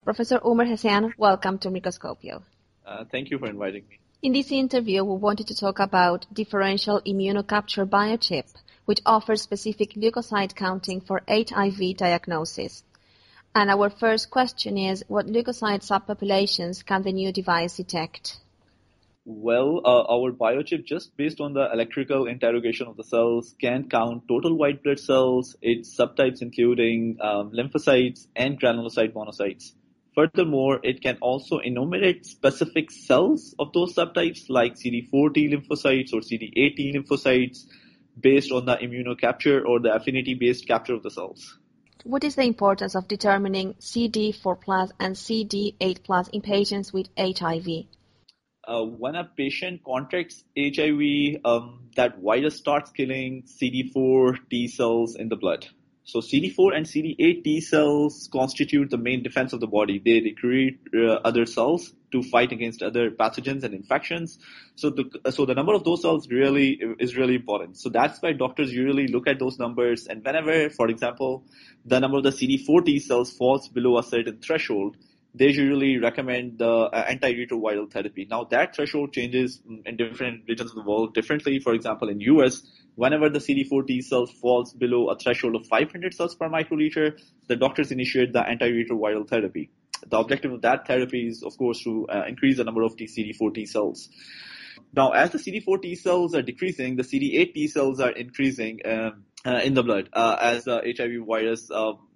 Professor Umer Hassan, welcome to Microscopio. Thank you for inviting me. In this interview, we wanted to talk about differential immunocapture biochip, which offers specific leukocyte counting for HIV diagnosis. And our first question is, what leukocyte subpopulations can the new device detect? Well, our biochip, just based on the electrical interrogation of the cells, can count total white blood cells, its subtypes including lymphocytes and granulocyte monocytes. Furthermore, it can also enumerate specific cells of those subtypes like CD4 T lymphocytes or CD8 T lymphocytes based on the immunocapture or the affinity-based capture of the cells. What is the importance of determining CD4+ and CD8+ in patients with HIV? When a patient contracts HIV, that virus starts killing CD4 T cells in the blood. So CD4 and CD8 T cells constitute the main defense of the body. They recruit other cells to fight against other pathogens and infections. So the number of those cells is really important. So that's why doctors usually look at those numbers. And whenever, for example, the number of the CD4 T cells falls below a certain threshold, they usually recommend the antiretroviral therapy. Now that threshold changes in different regions of the world differently. For example, in US, whenever the CD4 T cells falls below a threshold of 500 cells per microliter, the doctors initiate the antiretroviral therapy. The objective of that therapy is, of course, to increase the number of CD4 T cells. Now, as the CD4 T cells are decreasing, the CD8 T cells are increasing in the blood as the HIV virus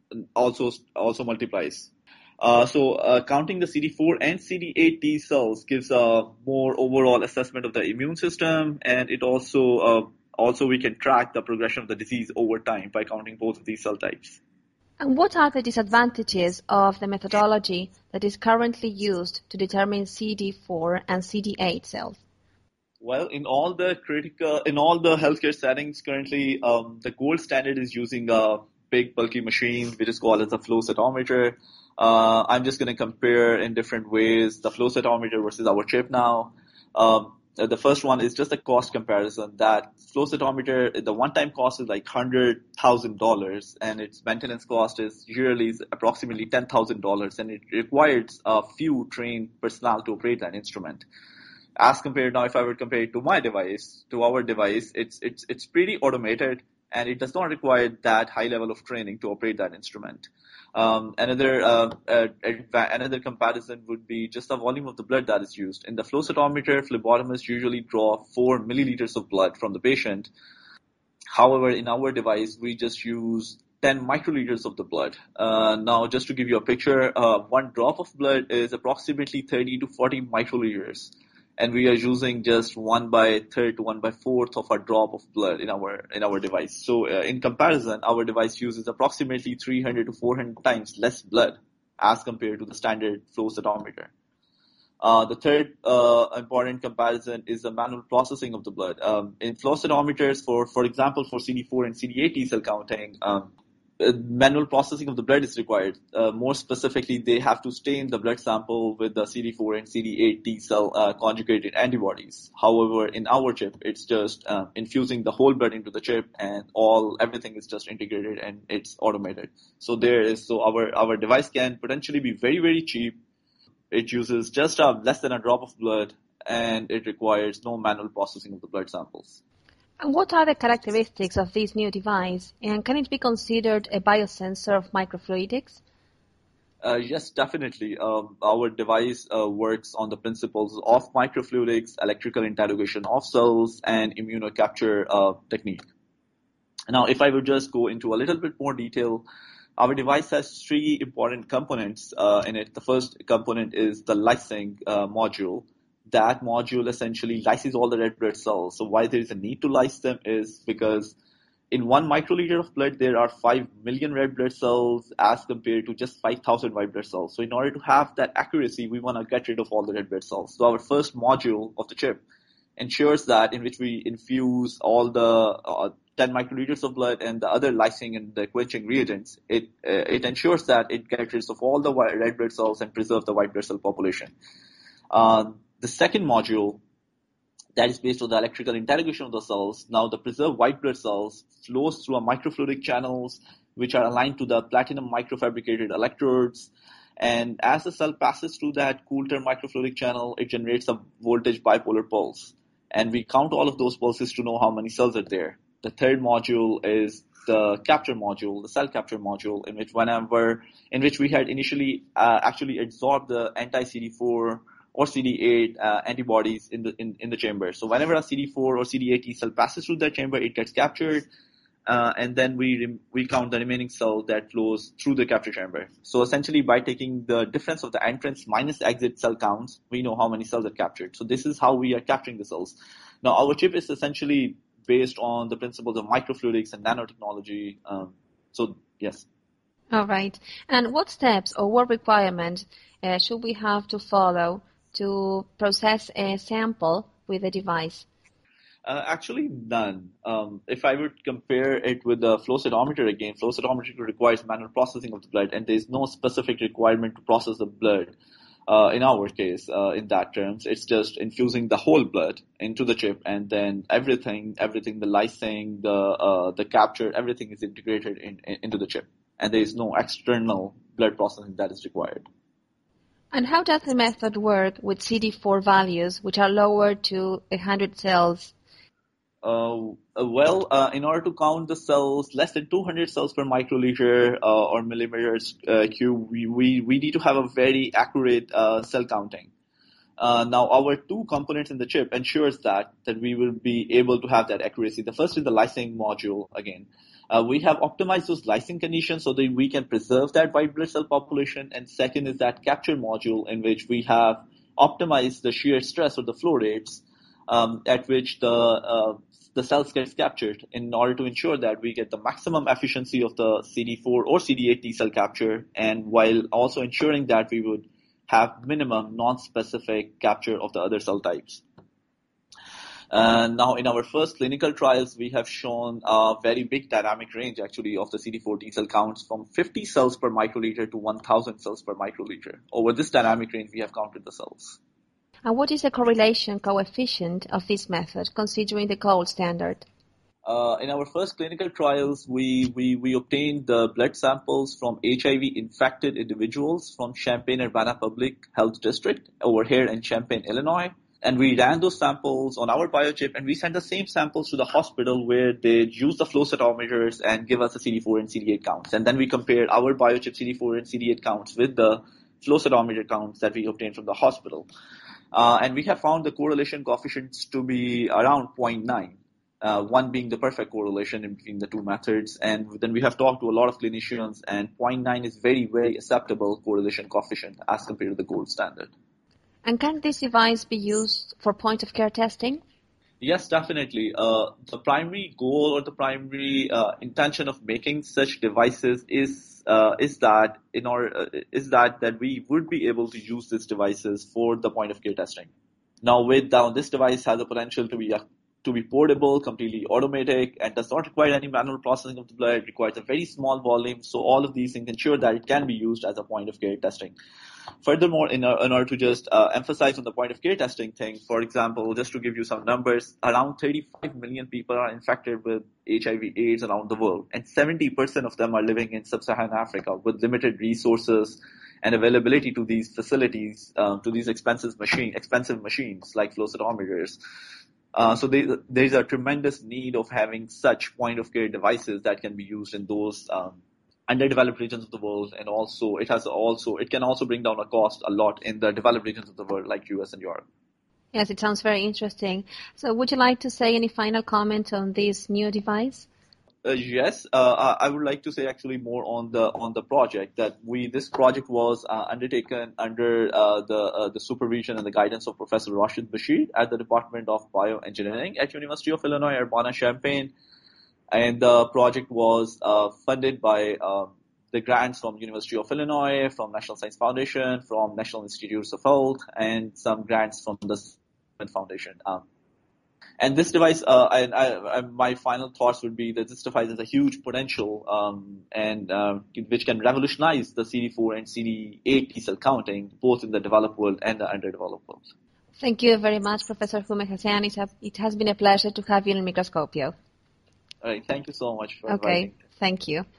also multiplies. Counting the CD4 and CD8 T cells gives a more overall assessment of the immune system, and it also we can track the progression of the disease over time by counting both of these cell types. And what are the disadvantages of the methodology that is currently used to determine CD4 and CD8 cells? Well, in all the healthcare settings currently, the gold standard is using a big bulky machine, which is called as a flow cytometer. I'm just going to compare in different ways the flow cytometer versus our chip now. The first one is just a cost comparison. That flow cytometer, the one-time cost is like $100,000, and its maintenance cost is yearly approximately $10,000, and it requires a few trained personnel to operate that instrument. As compared now, if I were to compare it to our device, it's pretty automated, and it does not require that high level of training to operate that instrument. Another comparison would be just the volume of the blood that is used. In the flow cytometer, phlebotomists usually draw 4 milliliters of blood from the patient. However, in our device, we just use 10 microliters of the blood. Now, just to give you a picture, one drop of blood is approximately 30 to 40 microliters. And we are using just 1/3 to 1/4 of a drop of blood in our device. So in comparison, our device uses approximately 300 to 400 times less blood as compared to the standard flow cytometer. The third important comparison is the manual processing of the blood. In flow cytometers, for example, for CD4 and CD8 T cell counting, manual processing of the blood is required. More specifically, they have to stain the blood sample with the CD4 and CD8 T cell conjugated antibodies. However, in our chip, it's just infusing the whole blood into the chip, and everything is just integrated and it's automated. So our device can potentially be very, very cheap. It uses just less than a drop of blood, and it requires no manual processing of the blood samples. And what are the characteristics of this new device, and can it be considered a biosensor of microfluidics? Yes, definitely. Our device works on the principles of microfluidics, electrical interrogation of cells, and immunocapture technique. Now, if I would just go into a little bit more detail, our device has 3 important components in it. The first component is the lysing module. That module essentially lyses all the red blood cells. So why there is a need to lyse them is because in 1 microliter of blood, there are 5 million red blood cells as compared to just 5,000 white blood cells. So in order to have that accuracy, we want to get rid of all the red blood cells. So our first module of the chip ensures that, in which we infuse all the 10 microliters of blood and the other lysing and the quenching reagents. It ensures that it gets rid of all the red blood cells and preserves the white blood cell population. The second module, that is based on the electrical interrogation of the cells. Now, the preserved white blood cells flows through a microfluidic channels, which are aligned to the platinum microfabricated electrodes. And as the cell passes through that Coulter microfluidic channel, it generates a voltage bipolar pulse. And we count all of those pulses to know how many cells are there. The third module is the capture module, the cell capture module, in which we had initially actually absorbed the anti-CD4 or CD8 antibodies in the chamber. So whenever a CD4 or CD8 T cell passes through that chamber, it gets captured, and then we count the remaining cell that flows through the capture chamber. So essentially, by taking the difference of the entrance minus exit cell counts, we know how many cells are captured. So this is how we are capturing the cells. Now, our chip is essentially based on the principles of microfluidics and nanotechnology. So yes. All right. And what steps or what requirements should we have to follow to process a sample with the device? Actually, none. If I would compare it with the flow cytometer again, flow cytometry requires manual processing of the blood, and there is no specific requirement to process the blood. In our case, in that terms, it's just infusing the whole blood into the chip, and then everything, the lysing, the capture, everything is integrated into the chip, and there is no external blood processing that is required. And how does the method work with CD4 values, which are lower to 100 cells? In order to count the cells less than 200 cells per microliter or millimeters cube, we need to have a very accurate cell counting. Now, our two components in the chip ensures that we will be able to have that accuracy. The first is the lysing module again. We have optimized those lysing conditions so that we can preserve that white blood cell population. And second is that capture module, in which we have optimized the shear stress or the flow rates at which the cells get captured in order to ensure that we get the maximum efficiency of the CD4 or CD8 T cell capture, and while also ensuring that we would have minimum non-specific capture of the other cell types. Now, in our first clinical trials, we have shown a very big dynamic range, actually, of the CD4 T cell counts from 50 cells per microliter to 1,000 cells per microliter. Over this dynamic range, we have counted the cells. And what is the correlation coefficient of this method, considering the gold standard? In our first clinical trials, we obtained the blood samples from HIV-infected individuals from Champaign-Urbana Public Health District over here in Champaign, Illinois. And we ran those samples on our biochip, and we sent the same samples to the hospital where they use the flow cytometers and give us the CD4 and CD8 counts. And then we compared our biochip CD4 and CD8 counts with the flow cytometer counts that we obtained from the hospital. And we have found the correlation coefficients to be around 0.9. One being the perfect correlation in between the two methods. And then we have talked to a lot of clinicians, and 0.9 is very, very acceptable correlation coefficient as compared to the gold standard. And can this device be used for point-of-care testing? Yes, definitely. The primary goal or the primary intention of making such devices is that we would be able to use these devices for the point-of-care testing. Now, this device has the potential to be portable, completely automatic, and does not require any manual processing of the blood. It requires a very small volume, so all of these things ensure that it can be used as a point-of-care testing. Furthermore, in order to just emphasize on the point-of-care testing thing, for example, just to give you some numbers, around 35 million people are infected with HIV/AIDS around the world, and 70% of them are living in sub-Saharan Africa with limited resources and availability to these facilities, to these expensive machines like flow cytometers. So there's a tremendous need of having such point-of-care devices that can be used in those underdeveloped regions of the world, and also it can also bring down a cost a lot in the developed regions of the world like US and Europe. Yes, it sounds very interesting. So would you like to say any final comment on this new device? Yes, I would like to say actually more on the project that this project was undertaken under the supervision and the guidance of Professor Rashid Bashir at the Department of Bioengineering at University of Illinois Urbana-Champaign, and the project was funded by the grants from University of Illinois, from National Science Foundation, from National Institutes of Health, and some grants from the Foundation. And this device, my final thoughts would be that this device has a huge potential, which can revolutionize the CD4 and CD8 T cell counting, both in the developed world and the underdeveloped world. Thank you very much, Professor Hume Hassan. It has been a pleasure to have you in Microscopio. All right, thank you so much for inviting me. Okay, thank you.